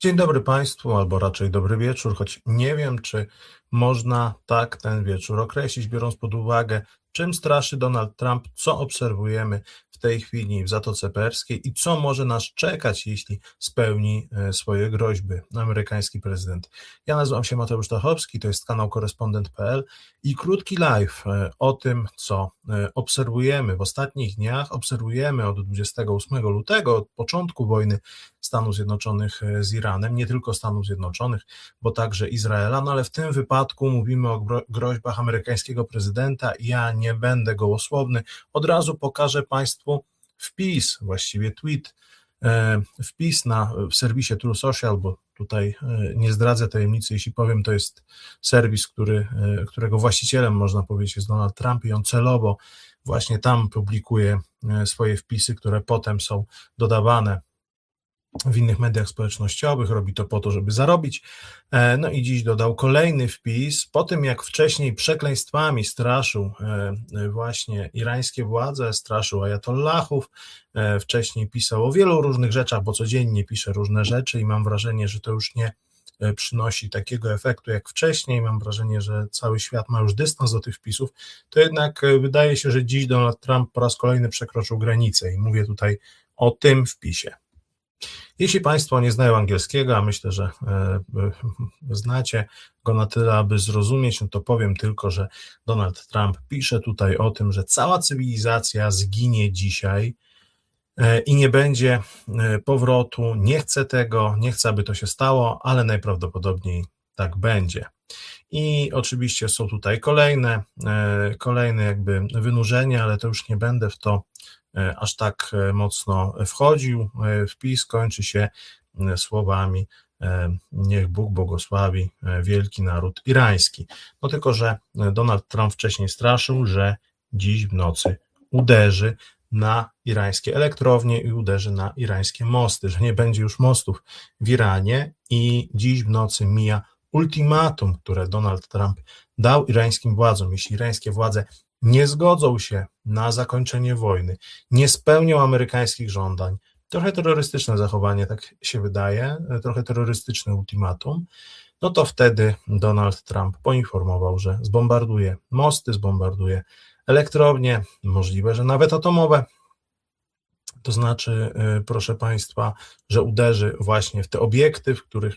Dzień dobry Państwu, albo raczej dobry wieczór, choć nie wiem, czy można tak ten wieczór określić, biorąc pod uwagę, czym straszy Donald Trump, co obserwujemy w tej chwili w Zatoce Perskiej i co może nas czekać, jeśli spełni swoje groźby amerykański prezydent. Ja nazywam się Mateusz Tachowski, to jest kanał Korespondent.pl i krótki live o tym, co obserwujemy w ostatnich dniach. Obserwujemy od 28 lutego, od początku wojny Stanów Zjednoczonych z Iranem, nie tylko Stanów Zjednoczonych, bo także Izraela, no ale w tym wypadku mówimy o groźbach amerykańskiego prezydenta i ja nie będę gołosłowny. Od razu pokażę Państwu wpis, właściwie tweet, wpis w serwisie True Social, bo tutaj nie zdradzę tajemnicy, jeśli powiem, to jest serwis, którego właścicielem, można powiedzieć, jest Donald Trump i on celowo właśnie tam publikuje swoje wpisy, które potem są dodawane w innych mediach społecznościowych, robi to po to, żeby zarobić. No i dziś dodał kolejny wpis, po tym jak wcześniej przekleństwami straszył właśnie irańskie władze, straszył ajatollahów, wcześniej pisał o wielu różnych rzeczach, bo codziennie pisze różne rzeczy i mam wrażenie, że to już nie przynosi takiego efektu jak wcześniej, mam wrażenie, że cały świat ma już dystans do tych wpisów, to jednak wydaje się, że dziś Donald Trump po raz kolejny przekroczył granicę i mówię tutaj o tym wpisie. Jeśli Państwo nie znają angielskiego, a myślę, że znacie go na tyle, aby zrozumieć, no to powiem tylko, że Donald Trump pisze tutaj o tym, że cała cywilizacja zginie dzisiaj i nie będzie powrotu, nie chce tego, nie chce, aby to się stało, ale najprawdopodobniej tak będzie. I oczywiście są tutaj kolejne jakby wynurzenia, ale to już nie będę w to aż tak mocno wchodził. Wpis kończy się słowami: niech Bóg błogosławi wielki naród irański. No tylko, że Donald Trump wcześniej straszył, że dziś w nocy uderzy na irańskie elektrownie i uderzy na irańskie mosty, że nie będzie już mostów w Iranie i dziś w nocy mija ultimatum, które Donald Trump dał irańskim władzom. Jeśli irańskie władze nie zgodzą się na zakończenie wojny, nie spełnią amerykańskich żądań, trochę terrorystyczne zachowanie, tak się wydaje, trochę terrorystyczne ultimatum, no to wtedy Donald Trump poinformował, że zbombarduje mosty, zbombarduje elektrownie, możliwe, że nawet atomowe. To znaczy, proszę Państwa, że uderzy właśnie w te obiekty, w których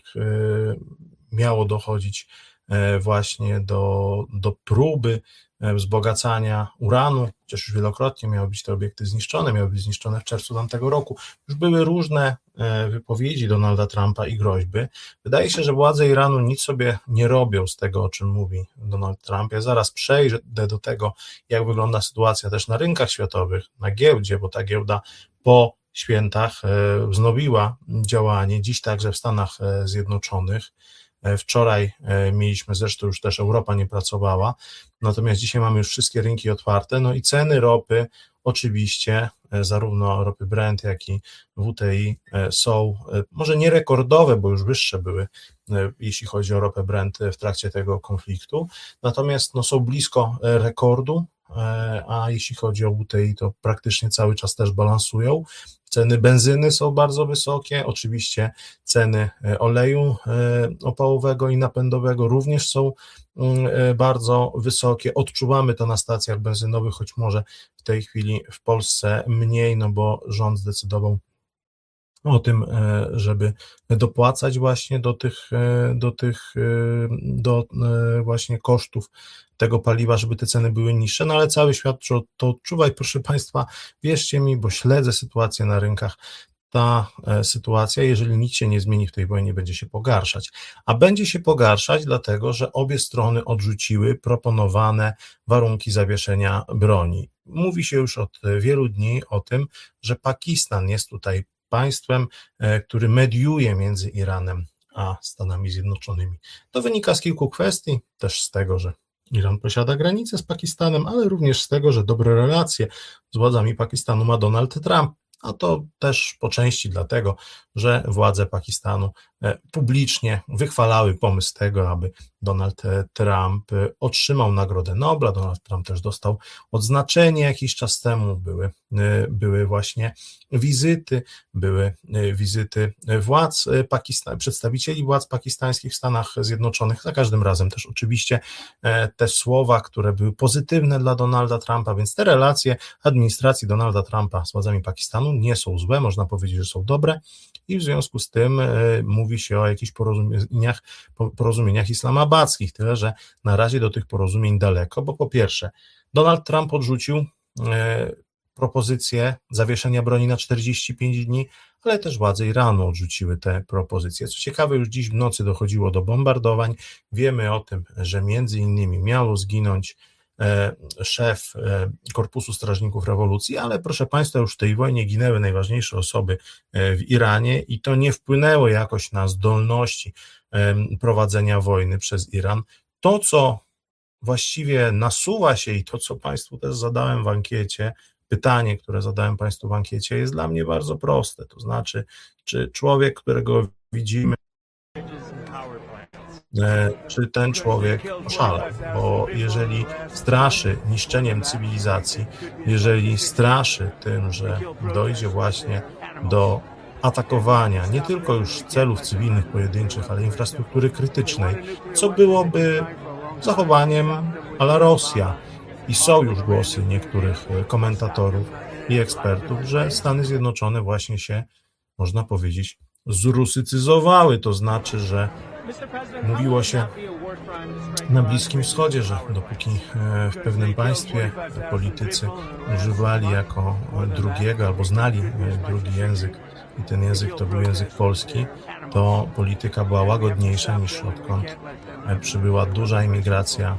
miało dochodzić właśnie do próby wzbogacania uranu, chociaż już wielokrotnie miały być te obiekty zniszczone, miały być zniszczone w czerwcu tamtego roku. Już były różne wypowiedzi Donalda Trumpa i groźby. Wydaje się, że władze Iranu nic sobie nie robią z tego, o czym mówi Donald Trump. Ja zaraz przejdę do tego, jak wygląda sytuacja też na rynkach światowych, na giełdzie, bo ta giełda po świętach wznowiła działanie, dziś także w Stanach Zjednoczonych. Wczoraj mieliśmy, zresztą już też Europa nie pracowała, natomiast dzisiaj mamy już wszystkie rynki otwarte, no i ceny ropy oczywiście, zarówno ropy Brent, jak i WTI są może nie rekordowe, bo już wyższe były, jeśli chodzi o ropę Brent w trakcie tego konfliktu, natomiast no, są blisko rekordu, a jeśli chodzi o WTI, to praktycznie cały czas też balansują. Ceny benzyny są bardzo wysokie, oczywiście ceny oleju opałowego i napędowego również są bardzo wysokie. Odczuwamy to na stacjach benzynowych, choć może w tej chwili w Polsce mniej, no bo rząd zdecydował o tym, żeby dopłacać właśnie do właśnie kosztów tego paliwa, żeby te ceny były niższe, no ale cały świat to odczuwa i proszę Państwa, wierzcie mi, bo śledzę sytuację na rynkach, ta sytuacja, jeżeli nic się nie zmieni w tej wojnie, będzie się pogarszać. A będzie się pogarszać dlatego, że obie strony odrzuciły proponowane warunki zawieszenia broni. Mówi się już od wielu dni o tym, że Pakistan jest tutaj państwem, który mediuje między Iranem a Stanami Zjednoczonymi. To wynika z kilku kwestii, też z tego, że Iran posiada granicę z Pakistanem, ale również z tego, że dobre relacje z władzami Pakistanu ma Donald Trump, a to też po części dlatego, że władze Pakistanu publicznie wychwalały pomysł tego, aby Donald Trump otrzymał Nagrodę Nobla. Donald Trump też dostał odznaczenie jakiś czas temu, były właśnie wizyty władz przedstawicieli władz pakistańskich w Stanach Zjednoczonych. Za każdym razem też oczywiście te słowa, które były pozytywne dla Donalda Trumpa, więc te relacje administracji Donalda Trumpa z władzami Pakistanu nie są złe, można powiedzieć, że są dobre i w związku z tym mówi się o jakichś porozumieniach islamabadzkich, tyle że na razie do tych porozumień daleko, bo po pierwsze Donald Trump odrzucił propozycję zawieszenia broni na 45 dni, ale też władze Iranu odrzuciły te propozycje. Co ciekawe, już dziś w nocy dochodziło do bombardowań. Wiemy o tym, że między innymi miał zginąć szef Korpusu Strażników Rewolucji, ale proszę Państwa, już w tej wojnie ginęły najważniejsze osoby w Iranie i to nie wpłynęło jakoś na zdolności prowadzenia wojny przez Iran. To, co właściwie nasuwa się i to, co Państwu też zadałem w ankiecie, pytanie, które zadałem Państwu w ankiecie, jest dla mnie bardzo proste. To znaczy, czy człowiek, którego widzimy, czy ten człowiek oszalał, bo jeżeli straszy niszczeniem cywilizacji, jeżeli straszy tym, że dojdzie właśnie do atakowania nie tylko już celów cywilnych pojedynczych, ale infrastruktury krytycznej, co byłoby zachowaniem à la Rosja. I są już głosy niektórych komentatorów i ekspertów, że Stany Zjednoczone właśnie się, można powiedzieć, zrusycyzowały, to znaczy, że mówiło się na Bliskim Wschodzie, że dopóki w pewnym państwie politycy używali jako drugiego albo znali drugi język i ten język to był język polski, to polityka była łagodniejsza niż odkąd przybyła duża emigracja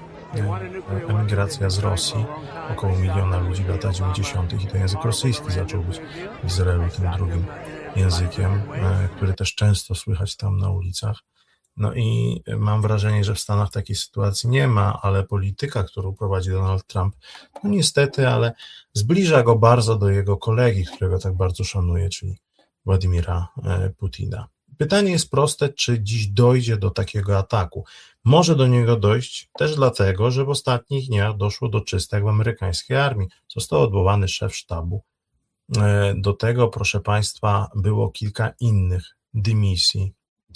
z Rosji, około 1 miliona ludzi w latach 90. i ten język rosyjski zaczął być w Izraelu tym drugim językiem, który też często słychać tam na ulicach. No i mam wrażenie, że w Stanach takiej sytuacji nie ma, ale polityka, którą prowadzi Donald Trump, no niestety, ale zbliża go bardzo do jego kolegi, którego tak bardzo szanuje, czyli Władimira Putina. Pytanie jest proste, czy dziś dojdzie do takiego ataku. Może do niego dojść też dlatego, że w ostatnich dniach doszło do czystek w amerykańskiej armii. Został odwołany szef sztabu. Do tego, proszę Państwa, było kilka innych dymisji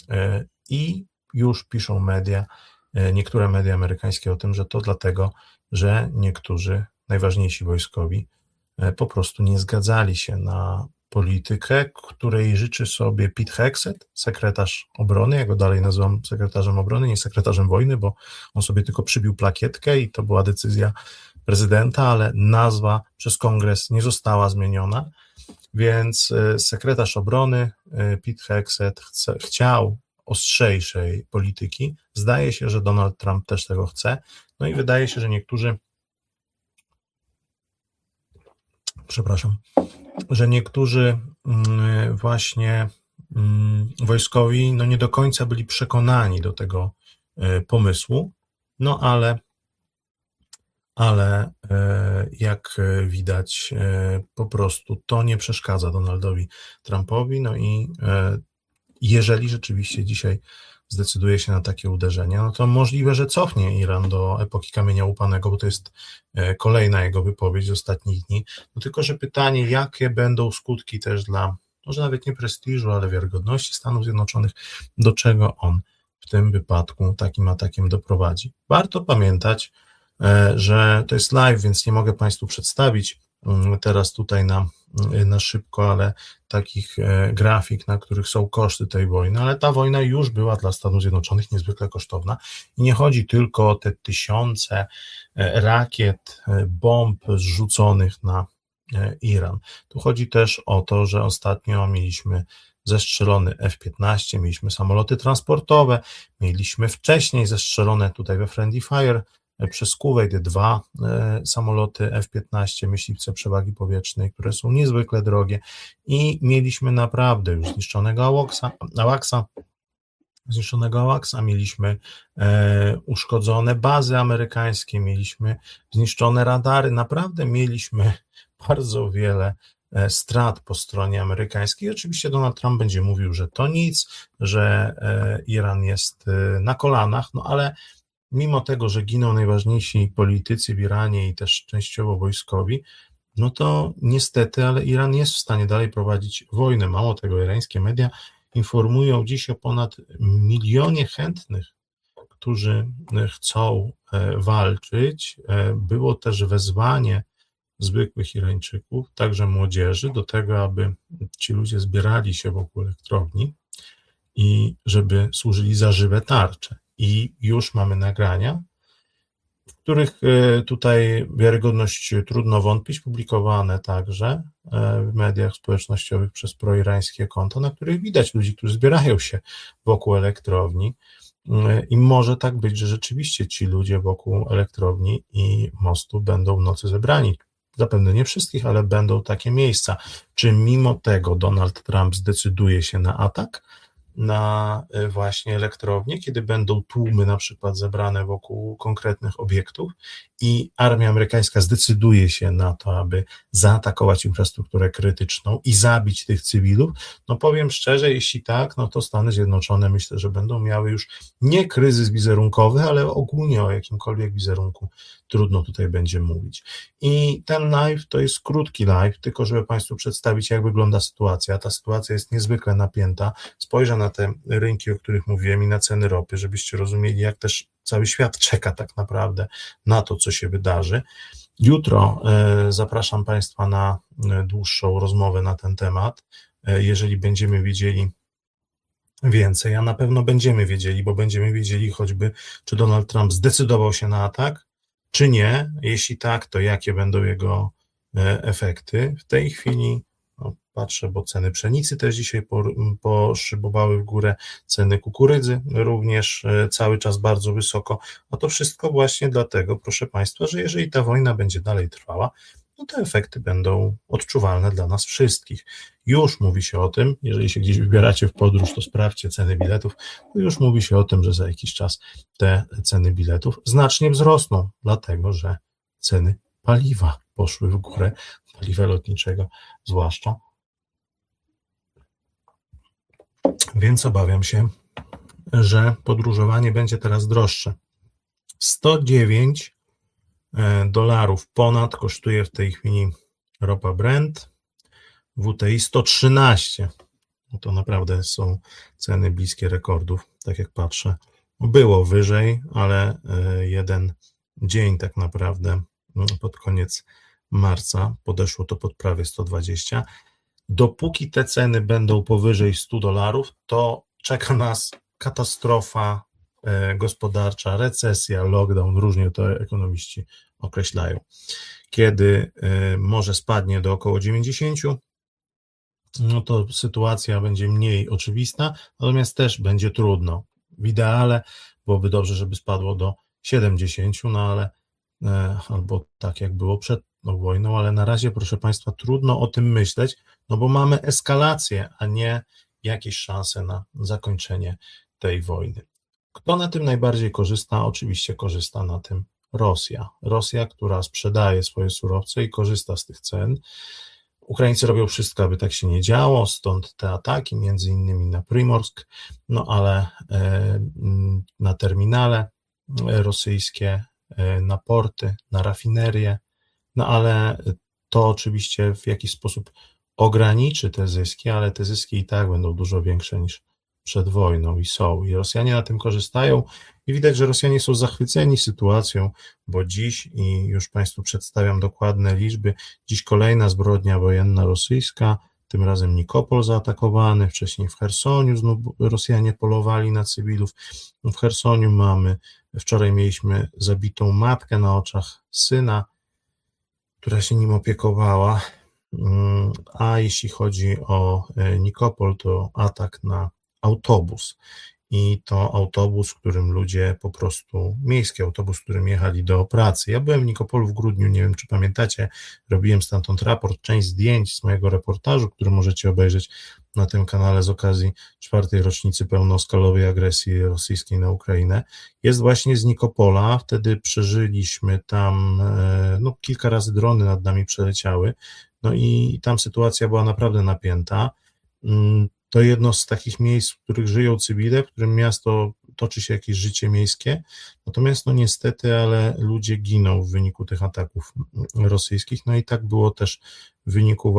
i już piszą niektóre media amerykańskie o tym, że to dlatego, że niektórzy najważniejsi wojskowi po prostu nie zgadzali się na politykę, której życzy sobie Pete Hegseth, sekretarz obrony, ja go dalej nazywam sekretarzem obrony, nie sekretarzem wojny, bo on sobie tylko przybił plakietkę i to była decyzja prezydenta, ale nazwa przez kongres nie została zmieniona, więc sekretarz obrony Pete Hegseth chciał ostrzejszej polityki. Zdaje się, że Donald Trump też tego chce, no i wydaje się, że niektórzy właśnie wojskowi no nie do końca byli przekonani do tego pomysłu, no ale jak widać po prostu to nie przeszkadza Donaldowi Trumpowi, no i jeżeli rzeczywiście dzisiaj zdecyduje się na takie uderzenie, no to możliwe, że cofnie Iran do epoki kamienia łupanego, bo to jest kolejna jego wypowiedź z ostatnich dni. No tylko, że pytanie, jakie będą skutki też dla, może nawet nie prestiżu, ale wiarygodności Stanów Zjednoczonych, do czego on w tym wypadku takim atakiem doprowadzi. Warto pamiętać, że to jest live, więc nie mogę Państwu przedstawić teraz tutaj na szybko, ale takich grafik, na których są koszty tej wojny, ale ta wojna już była dla Stanów Zjednoczonych niezwykle kosztowna i nie chodzi tylko o te tysiące rakiet, bomb zrzuconych na Iran. Tu chodzi też o to, że ostatnio mieliśmy zestrzelony F-15, mieliśmy samoloty transportowe, mieliśmy wcześniej zestrzelone tutaj we Friendly Fire przez Kuwait 2 samoloty F-15, myśliwce przewagi powietrznej, które są niezwykle drogie i mieliśmy naprawdę już zniszczonego AWACS-a, mieliśmy uszkodzone bazy amerykańskie, mieliśmy zniszczone radary, naprawdę mieliśmy bardzo wiele strat po stronie amerykańskiej. Oczywiście Donald Trump będzie mówił, że to nic, że Iran jest na kolanach, no ale mimo tego, że giną najważniejsi politycy w Iranie i też częściowo wojskowi, no to niestety, ale Iran jest w stanie dalej prowadzić wojnę. Mało tego, irańskie media informują dziś o ponad 1 milionie chętnych, którzy chcą walczyć. Było też wezwanie zwykłych Irańczyków, także młodzieży, do tego, aby ci ludzie zbierali się wokół elektrowni i żeby służyli za żywe tarcze. I już mamy nagrania, w których tutaj wiarygodność trudno wątpić, publikowane także w mediach społecznościowych przez proirańskie konta, na których widać ludzi, którzy zbierają się wokół elektrowni. I może tak być, że rzeczywiście ci ludzie wokół elektrowni i mostu będą w nocy zebrani. Zapewne nie wszystkich, ale będą takie miejsca. Czy mimo tego Donald Trump zdecyduje się na atak na właśnie elektrownię, kiedy będą tłumy na przykład zebrane wokół konkretnych obiektów i armia amerykańska zdecyduje się na to, aby zaatakować infrastrukturę krytyczną i zabić tych cywilów? No powiem szczerze, jeśli tak, no to Stany Zjednoczone myślę, że będą miały już nie kryzys wizerunkowy, ale ogólnie o jakimkolwiek wizerunku trudno tutaj będzie mówić. I ten live to jest krótki live, tylko żeby Państwu przedstawić, jak wygląda sytuacja. Ta sytuacja jest niezwykle napięta. Spojrzę na te rynki, o których mówiłem, i na ceny ropy, żebyście rozumieli, jak też cały świat czeka tak naprawdę na to, co się wydarzy. Jutro zapraszam Państwa na dłuższą rozmowę na ten temat. Jeżeli będziemy wiedzieli więcej, a na pewno będziemy wiedzieli, bo będziemy wiedzieli choćby, czy Donald Trump zdecydował się na atak, czy nie. Jeśli tak, to jakie będą jego efekty. W tej chwili patrzę, bo ceny pszenicy też dzisiaj poszybowały w górę, ceny kukurydzy również cały czas bardzo wysoko. A to wszystko właśnie dlatego, proszę Państwa, że jeżeli ta wojna będzie dalej trwała, no to efekty będą odczuwalne dla nas wszystkich. Już mówi się o tym, jeżeli się gdzieś wybieracie w podróż, to sprawdźcie ceny biletów, to już mówi się o tym, że za jakiś czas te ceny biletów znacznie wzrosną, dlatego że ceny paliwa poszły w górę, paliwa lotniczego zwłaszcza. Więc obawiam się, że podróżowanie będzie teraz droższe. $109 ponad kosztuje w tej chwili ropa Brent, WTI 113. No to naprawdę są ceny bliskie rekordów, tak jak patrzę. Było wyżej, ale jeden dzień tak naprawdę pod koniec marca podeszło to pod prawie 120. Dopóki te ceny będą powyżej $100, to czeka nas katastrofa gospodarcza, recesja, lockdown, różnie to ekonomiści określają. Kiedy może spadnie do około 90, no to sytuacja będzie mniej oczywista, natomiast też będzie trudno. W ideale byłoby dobrze, żeby spadło do 70, no ale albo tak jak było przed wojną, ale na razie, proszę Państwa, trudno o tym myśleć, no bo mamy eskalację, a nie jakieś szanse na zakończenie tej wojny. Kto na tym najbardziej korzysta? Oczywiście korzysta na tym Rosja. Rosja, która sprzedaje swoje surowce i korzysta z tych cen. Ukraińcy robią wszystko, aby tak się nie działo, stąd te ataki, między innymi na Primorsk, no ale na terminale rosyjskie, na porty, na rafinerie, no ale to oczywiście w jakiś sposób ograniczy te zyski, ale te zyski i tak będą dużo większe niż przed wojną i są. I Rosjanie na tym korzystają i widać, że Rosjanie są zachwyceni sytuacją, bo dziś, i już Państwu przedstawiam dokładne liczby, dziś kolejna zbrodnia wojenna rosyjska, tym razem Nikopol zaatakowany, wcześniej w Chersoniu znów Rosjanie polowali na cywilów. W Chersoniu wczoraj mieliśmy zabitą matkę na oczach syna, która się nim opiekowała, a jeśli chodzi o Nikopol, to atak na autobus. I to autobus, w którym ludzie po prostu, miejski autobus, w którym jechali do pracy. Ja byłem w Nikopolu w grudniu, nie wiem czy pamiętacie, robiłem stamtąd raport, część zdjęć z mojego reportażu, który możecie obejrzeć na tym kanale z okazji 4. rocznicy pełnoskalowej agresji rosyjskiej na Ukrainę. Jest właśnie z Nikopola, wtedy przeżyliśmy tam, no kilka razy drony nad nami przeleciały, no i tam sytuacja była naprawdę napięta. To jedno z takich miejsc, w których żyją cywile, w którym miasto toczy się jakieś życie miejskie, natomiast no niestety, ale ludzie giną w wyniku tych ataków rosyjskich, no i tak było też w wyniku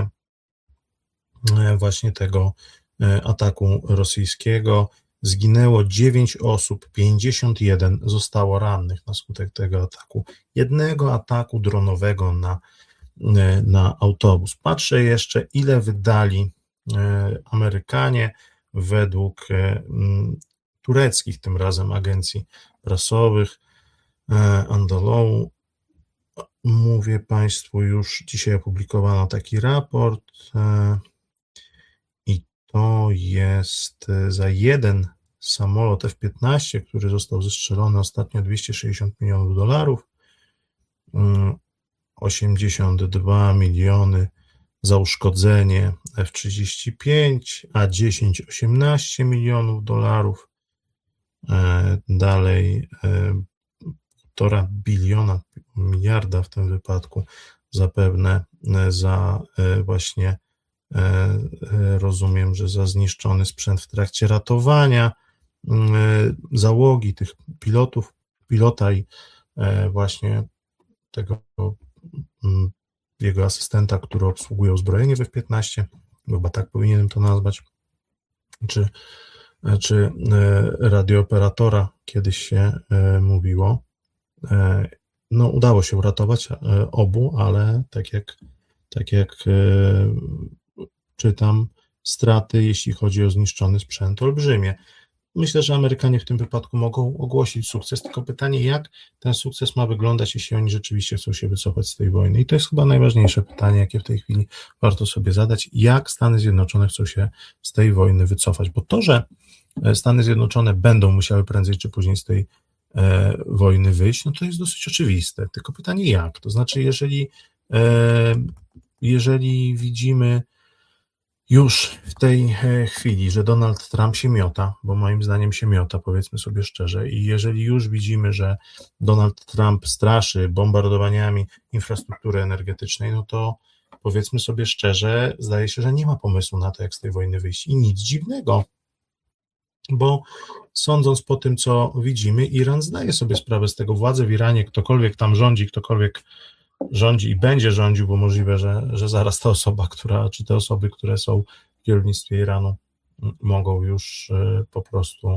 właśnie tego ataku rosyjskiego. Zginęło 9 osób, 51 zostało rannych na skutek tego ataku. Jednego ataku dronowego na autobus. Patrzę jeszcze, ile wydali Amerykanie według tureckich tym razem agencji prasowych. Andalou, mówię Państwu, już dzisiaj opublikowano taki raport i to jest za jeden samolot F-15, który został zestrzelony ostatnio, $260 milionów, 82 miliony za uszkodzenie F-35, A-10 $18 milionów, dalej 1,5 biliona, miliarda w tym wypadku zapewne za właśnie, rozumiem, że za zniszczony sprzęt w trakcie ratowania załogi tych pilota i właśnie tego jego asystenta, który obsługuje uzbrojenie w F-15, chyba tak powinienem to nazwać, czy radiooperatora, kiedyś się mówiło. No, udało się uratować obu, ale tak jak czytam, straty, jeśli chodzi o zniszczony sprzęt, olbrzymie. Myślę, że Amerykanie w tym wypadku mogą ogłosić sukces, tylko pytanie, jak ten sukces ma wyglądać, jeśli oni rzeczywiście chcą się wycofać z tej wojny. I to jest chyba najważniejsze pytanie, jakie w tej chwili warto sobie zadać, jak Stany Zjednoczone chcą się z tej wojny wycofać, bo to, że Stany Zjednoczone będą musiały prędzej czy później z tej wojny wyjść, no to jest dosyć oczywiste, tylko pytanie jak, to znaczy jeżeli widzimy już w tej chwili, że Donald Trump się miota, bo moim zdaniem się miota, powiedzmy sobie szczerze, i jeżeli już widzimy, że Donald Trump straszy bombardowaniami infrastruktury energetycznej, no to powiedzmy sobie szczerze, zdaje się, że nie ma pomysłu na to, jak z tej wojny wyjść. I nic dziwnego, bo sądząc po tym, co widzimy, Iran zdaje sobie sprawę z tego, władze w Iranie, ktokolwiek tam rządzi, ktokolwiek rządzi i będzie rządził, bo możliwe, że zaraz ta osoba, czy te osoby, które są w kierownictwie Iranu, mogą już po prostu,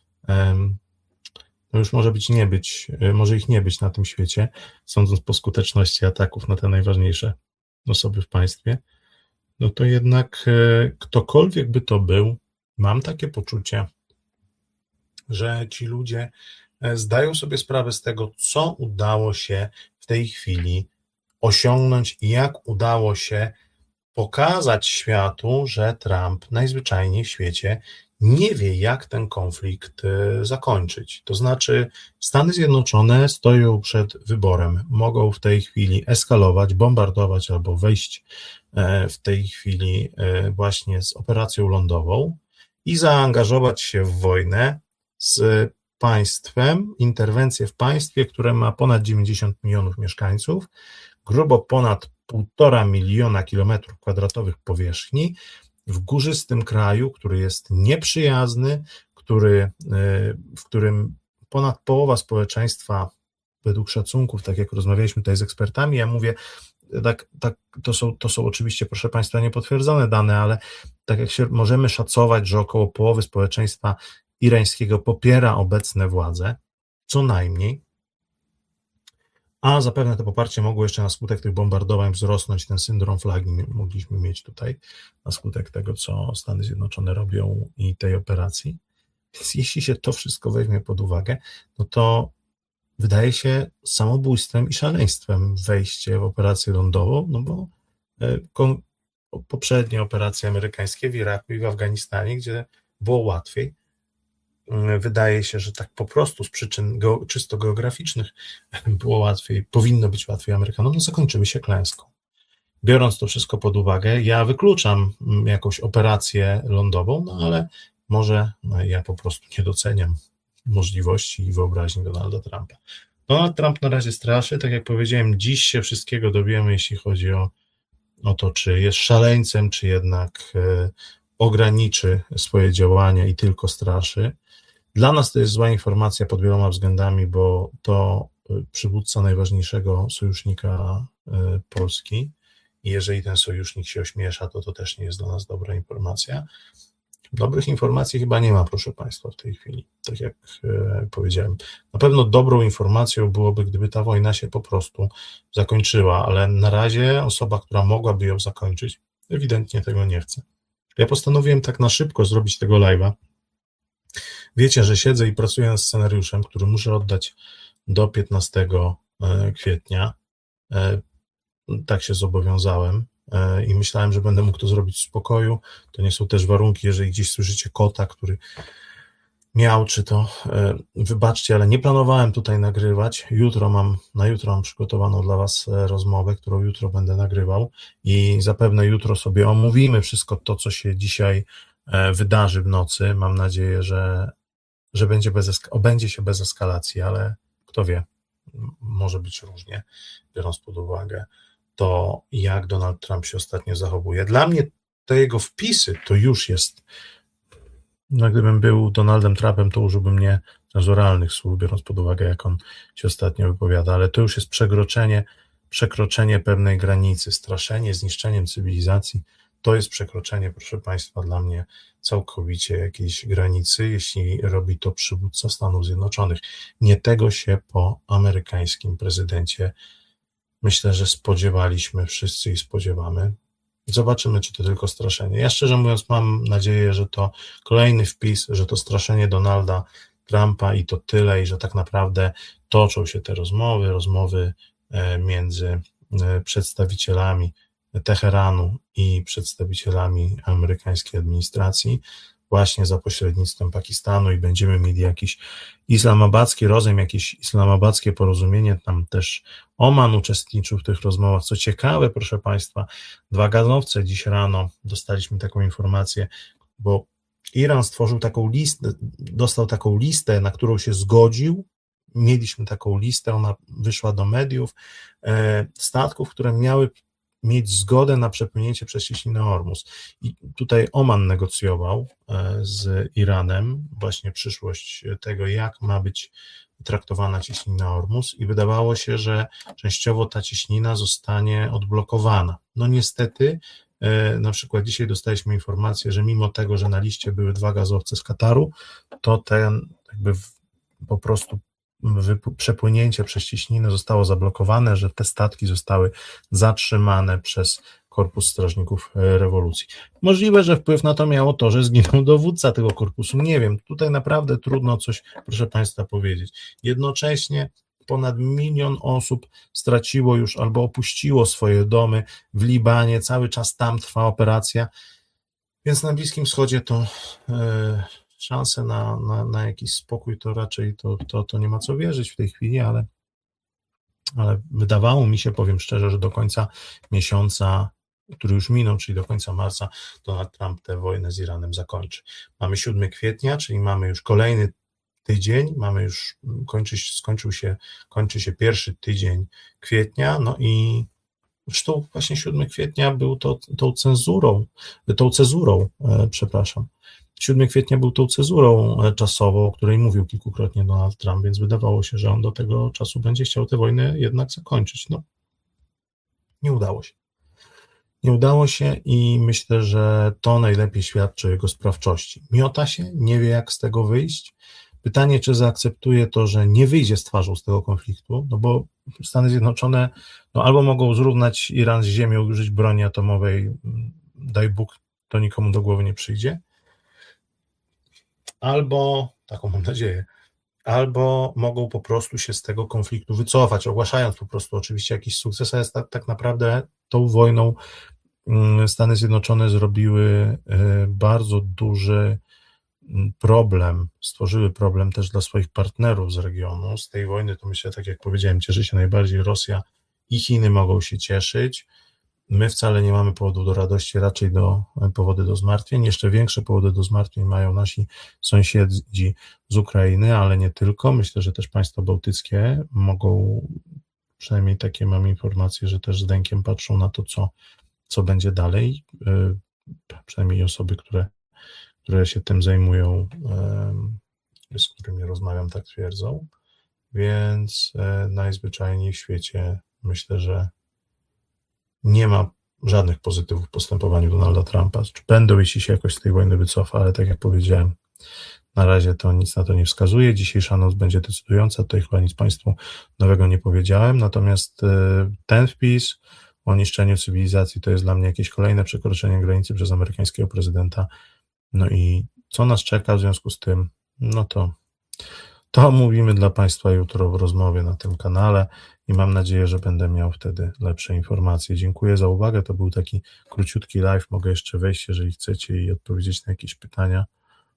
no już może ich nie być na tym świecie, sądząc po skuteczności ataków na te najważniejsze osoby w państwie, no to jednak ktokolwiek by to był, mam takie poczucie, że ci ludzie zdają sobie sprawę z tego, co udało się w tej chwili osiągnąć i jak udało się pokazać światu, że Trump najzwyczajniej w świecie nie wie, jak ten konflikt zakończyć. To znaczy, Stany Zjednoczone stoją przed wyborem. Mogą w tej chwili eskalować, bombardować albo wejść w tej chwili właśnie z operacją lądową i zaangażować się w wojnę z państwem, interwencję w państwie, które ma ponad 90 milionów mieszkańców, grubo ponad 1,5 miliona kilometrów kwadratowych powierzchni, w górzystym kraju, który jest nieprzyjazny, w którym ponad połowa społeczeństwa, według szacunków, tak jak rozmawialiśmy tutaj z ekspertami, ja mówię, to są oczywiście, proszę Państwa, niepotwierdzone dane, ale tak jak się możemy szacować, że około połowy społeczeństwa irańskiego popiera obecne władze, co najmniej, a zapewne to poparcie mogło jeszcze na skutek tych bombardowań wzrosnąć, ten syndrom flagi mogliśmy mieć tutaj na skutek tego, co Stany Zjednoczone robią i tej operacji. Więc jeśli się to wszystko weźmie pod uwagę, no to wydaje się samobójstwem i szaleństwem wejście w operację lądową, no bo poprzednie operacje amerykańskie w Iraku i w Afganistanie, gdzie było łatwiej, wydaje się, że tak po prostu z przyczyn czysto geograficznych było łatwiej, powinno być łatwiej Amerykanom, no zakończyły się klęską. Biorąc to wszystko pod uwagę, ja wykluczam jakąś operację lądową, no ale może ja po prostu nie doceniam możliwości i wyobraźni Donalda Trumpa. Donald Trump na razie straszy, tak jak powiedziałem, dziś się wszystkiego dowiemy, jeśli chodzi o o to, czy jest szaleńcem, czy jednak ograniczy swoje działania i tylko straszy. Dla nas to jest zła informacja pod wieloma względami, bo to przywódca najważniejszego sojusznika Polski i jeżeli ten sojusznik się ośmiesza, to też nie jest dla nas dobra informacja. Dobrych informacji chyba nie ma, proszę Państwa, w tej chwili, tak jak powiedziałem. Na pewno dobrą informacją byłoby, gdyby ta wojna się po prostu zakończyła, ale na razie osoba, która mogłaby ją zakończyć, ewidentnie tego nie chce. Ja postanowiłem tak na szybko zrobić tego live'a. Wiecie, że siedzę i pracuję nad scenariuszem, który muszę oddać do 15 kwietnia. Tak się zobowiązałem i myślałem, że będę mógł to zrobić w spokoju. To nie są też warunki, jeżeli gdzieś słyszycie kota, który miał, czy to wybaczcie, ale nie planowałem tutaj nagrywać. Na jutro mam przygotowaną dla Was rozmowę, którą jutro będę nagrywał i zapewne jutro sobie omówimy wszystko to, co się dzisiaj wydarzy w nocy. Mam nadzieję, że obędzie się bez eskalacji, ale kto wie, może być różnie, biorąc pod uwagę to, jak Donald Trump się ostatnio zachowuje. Dla mnie te jego wpisy to już jest, no gdybym był Donaldem Trumpem, to użyłbym niecenzuralnych słów, biorąc pod uwagę, jak on się ostatnio wypowiada, ale to już jest przekroczenie pewnej granicy, straszenie zniszczeniem cywilizacji. To jest przekroczenie, proszę Państwa, dla mnie całkowicie jakiejś granicy, jeśli robi to przywódca Stanów Zjednoczonych. Nie tego się po amerykańskim prezydencie, myślę, że spodziewaliśmy wszyscy i spodziewamy. Zobaczymy, czy to tylko straszenie. Ja szczerze mówiąc mam nadzieję, że to kolejny wpis, że to straszenie Donalda Trumpa i to tyle, i że tak naprawdę toczą się te rozmowy między przedstawicielami Teheranu i przedstawicielami amerykańskiej administracji właśnie za pośrednictwem Pakistanu i będziemy mieli jakiś islamabadzki rozejm, jakieś islamabadzkie porozumienie, tam też Oman uczestniczył w tych rozmowach. Co ciekawe, proszę Państwa, 2 gazowce dziś rano dostaliśmy taką informację, bo Iran stworzył taką listę, dostał taką listę, na którą się zgodził. Mieliśmy taką listę, ona wyszła do mediów, statków, które miały mieć zgodę na przepłynięcie przez cieśninę Ormus. I tutaj Oman negocjował z Iranem właśnie przyszłość tego, jak ma być traktowana cieśnina Ormus i wydawało się, że częściowo ta cieśnina zostanie odblokowana. No niestety, na przykład dzisiaj dostaliśmy informację, że mimo tego, że na liście były 2 gazowce z Kataru, to ten jakby po prostu przepłynięcie przez cieśninę zostało zablokowane, że te statki zostały zatrzymane przez Korpus Strażników Rewolucji. Możliwe, że wpływ na to miało to, że zginął dowódca tego korpusu. Nie wiem, tutaj naprawdę trudno coś, proszę Państwa, powiedzieć. Jednocześnie ponad 1 milion osób straciło już albo opuściło swoje domy w Libanie, cały czas tam trwa operacja, więc na Bliskim Wschodzie to szanse na jakiś spokój to raczej to nie ma co wierzyć w tej chwili, ale wydawało mi się, powiem szczerze, że do końca miesiąca, który już minął, czyli do końca marca, Donald Trump tę wojnę z Iranem zakończy. Mamy 7 kwietnia, czyli mamy już kolejny tydzień, kończy się pierwszy tydzień kwietnia, no i zresztą właśnie 7 kwietnia był tą cezurą, 7 kwietnia był tą cezurą czasową, o której mówił kilkukrotnie Donald Trump, więc wydawało się, że on do tego czasu będzie chciał tę wojnę jednak zakończyć. No, nie udało się. Nie udało się i myślę, że to najlepiej świadczy o jego sprawczości. Miota się, nie wie jak z tego wyjść. Pytanie, czy zaakceptuje to, że nie wyjdzie z twarzą z tego konfliktu, no bo Stany Zjednoczone albo mogą zrównać Iran z ziemią, użyć broni atomowej, daj Bóg, to nikomu do głowy nie przyjdzie, albo, taką mam nadzieję, albo mogą po prostu się z tego konfliktu wycofać, ogłaszając po prostu oczywiście jakiś sukces, ale tak naprawdę tą wojną Stany Zjednoczone zrobiły bardzo duży problem, stworzyły problem też dla swoich partnerów z regionu. Z tej wojny to myślę, tak jak powiedziałem, cieszy się najbardziej Rosja i Chiny mogą się cieszyć. My wcale nie mamy powodów do radości, raczej powody do zmartwień. Jeszcze większe powody do zmartwień mają nasi sąsiedzi z Ukrainy, ale nie tylko. Myślę, że też państwa bałtyckie mogą, przynajmniej takie mam informacje, że też z lękiem patrzą na to, co co będzie dalej. Przynajmniej osoby, które się tym zajmują, z którymi rozmawiam, tak twierdzą. Więc najzwyczajniej w świecie myślę, że nie ma żadnych pozytywów w postępowaniu Donalda Trumpa. Czy będą, jeśli się jakoś z tej wojny wycofa, ale tak jak powiedziałem, na razie to nic na to nie wskazuje. Dzisiejsza noc będzie decydująca, tutaj chyba nic Państwu nowego nie powiedziałem, natomiast ten wpis o niszczeniu cywilizacji to jest dla mnie jakieś kolejne przekroczenie granicy przez amerykańskiego prezydenta. No i co nas czeka w związku z tym, no to mówimy dla Państwa jutro w rozmowie na tym kanale i mam nadzieję, że będę miał wtedy lepsze informacje. Dziękuję za uwagę, to był taki króciutki live, mogę jeszcze wejść, jeżeli chcecie i odpowiedzieć na jakieś pytania,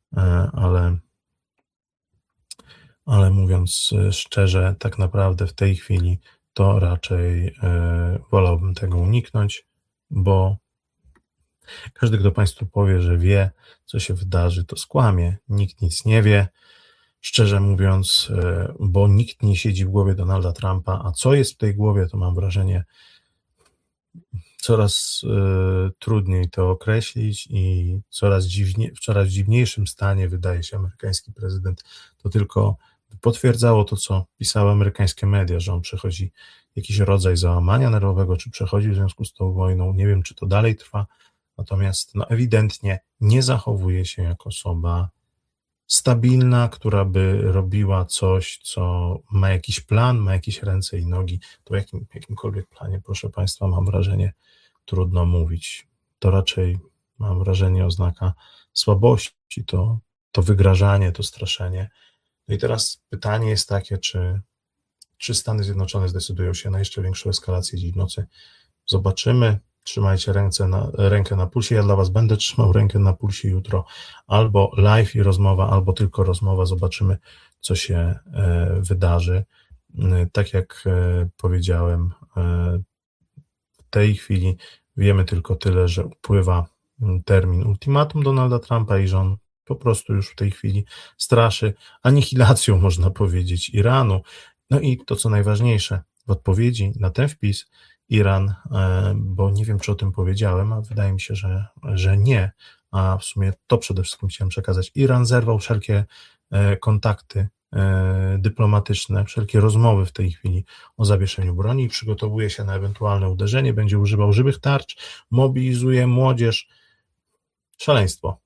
ale mówiąc szczerze, tak naprawdę w tej chwili to raczej wolałbym tego uniknąć, bo każdy, kto Państwu powie, że wie, co się wydarzy, to skłamie. Nikt nic nie wie, szczerze mówiąc, bo nikt nie siedzi w głowie Donalda Trumpa, a co jest w tej głowie, to mam wrażenie, coraz trudniej to określić i w coraz dziwniejszym stanie wydaje się amerykański prezydent. To tylko potwierdzało to, co pisały amerykańskie media, że on przechodzi jakiś rodzaj załamania nerwowego, czy przechodzi w związku z tą wojną. Nie wiem, czy to dalej trwa, natomiast ewidentnie nie zachowuje się jak osoba stabilna, która by robiła coś, co ma jakiś plan, ma jakieś ręce i nogi. To o jakimkolwiek planie, proszę Państwa, mam wrażenie, trudno mówić. To raczej, mam wrażenie, oznaka słabości, to wygrażanie, to straszenie. No i teraz pytanie jest takie, czy Stany Zjednoczone zdecydują się na jeszcze większą eskalację dziś w nocy? Zobaczymy. Trzymajcie rękę na pulsie. Ja dla Was będę trzymał rękę na pulsie jutro. Albo live i rozmowa, albo tylko rozmowa. Zobaczymy, co się wydarzy. Tak jak powiedziałem, w tej chwili wiemy tylko tyle, że upływa termin ultimatum Donalda Trumpa i że on po prostu już w tej chwili straszy anihilacją, można powiedzieć, Iranu. No i to, co najważniejsze, w odpowiedzi na ten wpis Iran, bo nie wiem, czy o tym powiedziałem, a wydaje mi się, że nie, a w sumie to przede wszystkim chciałem przekazać. Iran zerwał wszelkie kontakty dyplomatyczne, wszelkie rozmowy w tej chwili o zawieszeniu broni i przygotowuje się na ewentualne uderzenie, będzie używał żywych tarcz, mobilizuje młodzież. Szaleństwo.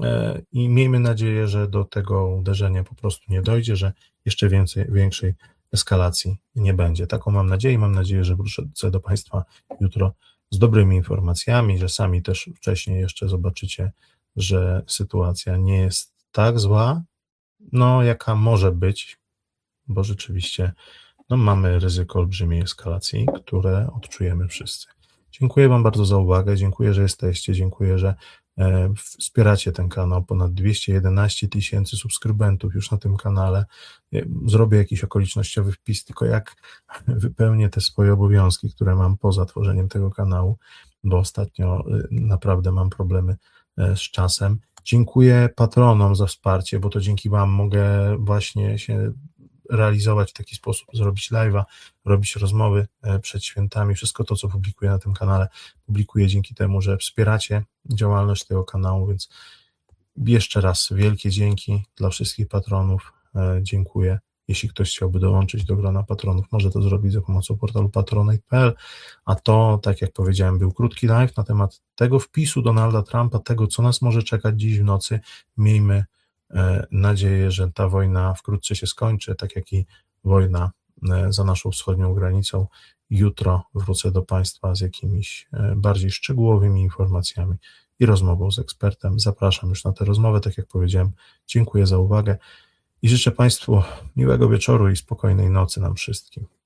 I miejmy nadzieję, że do tego uderzenia po prostu nie dojdzie, że jeszcze większej eskalacji nie będzie. Taką mam nadzieję. Mam nadzieję, że wrócę do Państwa jutro z dobrymi informacjami, że sami też wcześniej jeszcze zobaczycie, że sytuacja nie jest tak zła, jaka może być, bo rzeczywiście mamy ryzyko olbrzymiej eskalacji, które odczujemy wszyscy. Dziękuję Wam bardzo za uwagę, dziękuję, że jesteście, dziękuję, że wspieracie ten kanał, ponad 211 000 subskrybentów już na tym kanale. Zrobię jakiś okolicznościowy wpis, tylko jak wypełnię te swoje obowiązki, które mam poza tworzeniem tego kanału, bo ostatnio naprawdę mam problemy z czasem. Dziękuję patronom za wsparcie, bo to dzięki Wam mogę właśnie się realizować w taki sposób, zrobić live'a, robić rozmowy przed świętami. Wszystko to, co publikuję na tym kanale, publikuję dzięki temu, że wspieracie działalność tego kanału, więc jeszcze raz wielkie dzięki dla wszystkich patronów. Dziękuję. Jeśli ktoś chciałby dołączyć do grona patronów, może to zrobić za pomocą portalu patronite.pl, a to, tak jak powiedziałem, był krótki live na temat tego wpisu Donalda Trumpa, tego, co nas może czekać dziś w nocy. Miejmy nadzieję, że ta wojna wkrótce się skończy, tak jak i wojna za naszą wschodnią granicą. Jutro wrócę do Państwa z jakimiś bardziej szczegółowymi informacjami i rozmową z ekspertem. Zapraszam już na tę rozmowę, tak jak powiedziałem. Dziękuję za uwagę i życzę Państwu miłego wieczoru i spokojnej nocy nam wszystkim.